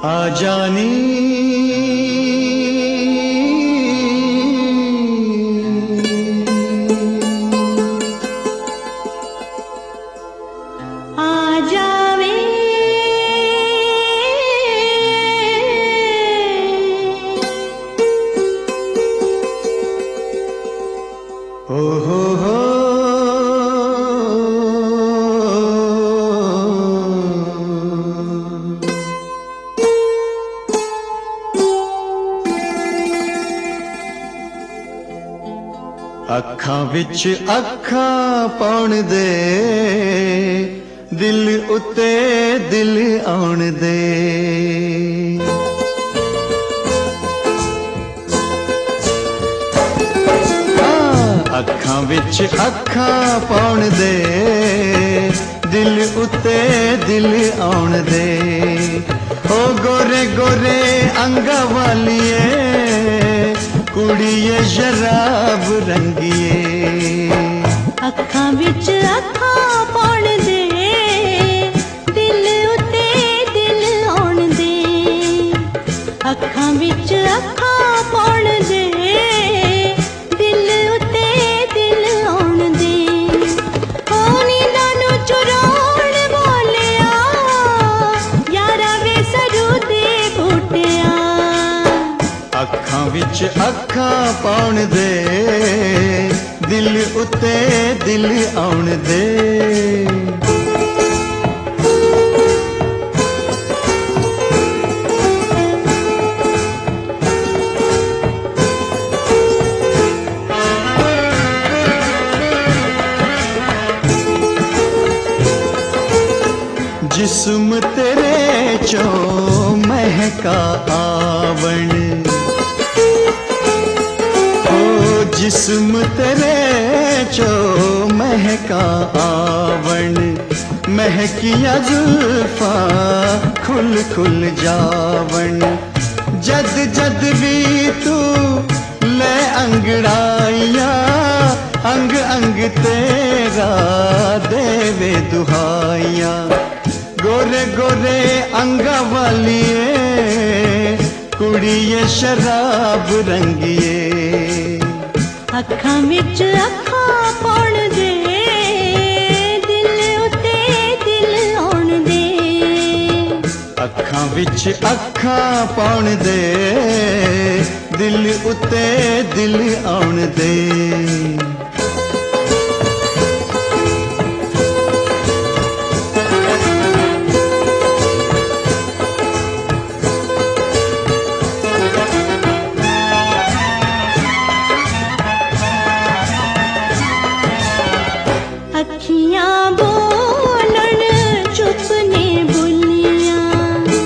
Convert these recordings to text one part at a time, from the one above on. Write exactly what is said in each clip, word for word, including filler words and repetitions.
आ जानी आ जावे ओ हो हो अखां विच अखां पाउण दे दिल उते दिल आउण दे अखां विच अखां पाउण दे दिल उते दिल आउण दे ओ गोरे गोरे अंगा वालिए कुड़िए शराब रंगिए अखां विच अखां पाउण दे दिल उते दिल आउण दे अखां विच अखां पाउण दे दिल उते दिल आउण दे ओ नींदां नूं चुराउण वालिया यारा वे सरू दे बूटिया अखां विच अखां पाउण दे दिल उते दिल आउण दे जिस्म तेरे चो महका आवण जिस्म तेरे चो महका आवण महकिया जुल्फा खुल खुल जावण जद जद भी तू ले अंगड़ाइया अंग अंग तेरा देवे दुहाइया गोरे गोरे अंगा वालिए कुड़िए शराब रंगिए अखां विच अखां पाउण दे दिल उते दिल आउण दे अखां विच अखां पाउण दे दिल उते दिल आउण दे अखियां बोलण चुप ने बोलियां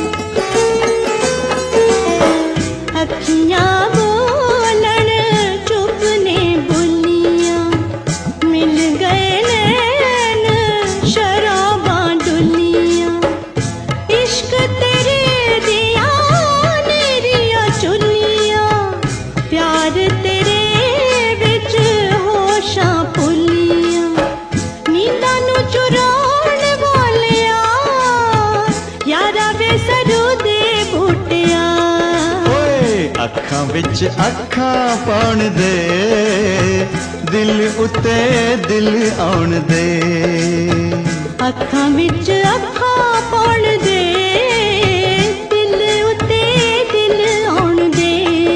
अखियां बोलण चुप ने बोलियां मिल गए नैन शराबां डुलियां इश्क तेरे दिया नेरिया चुलियां प्यार तेरे विच होशां भुलियां नींदां नूं चुराउण वालिया यारा वे सरू दे बूटिया अखां विच अखां पाउण दे दिल उते दिल आउण दे अखां विच अखां पाउण दे दिल उते दिल आउण दे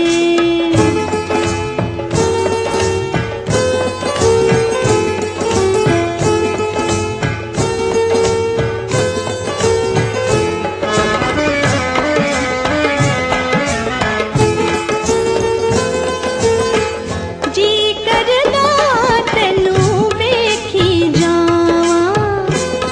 जी करदा तैनू वेखी जावां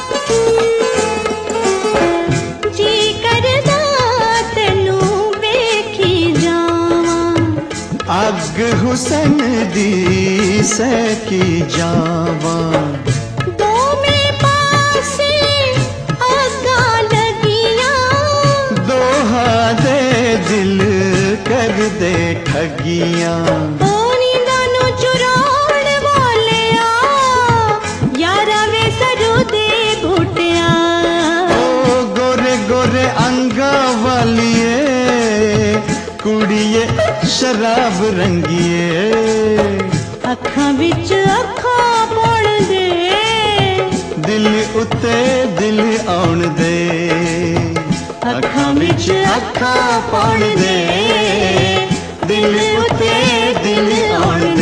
जी करदा तैनू वेखी जावां अग हुसन दी सैकी जावां दोवें पासे अग्गां लगियां दोहा दे दिल कर दे ठगियां ओ नींदां नूं चुराउण वालिया यारा वे सरू दे बूटिया ओ गोरे गोरे अंगा वाली कुड़िए शराब रंगीए अखां विच अखां पाउण दे दिल उते दिल आउण दे अखां विच अखां पाउण दे दिल उते दिल आउण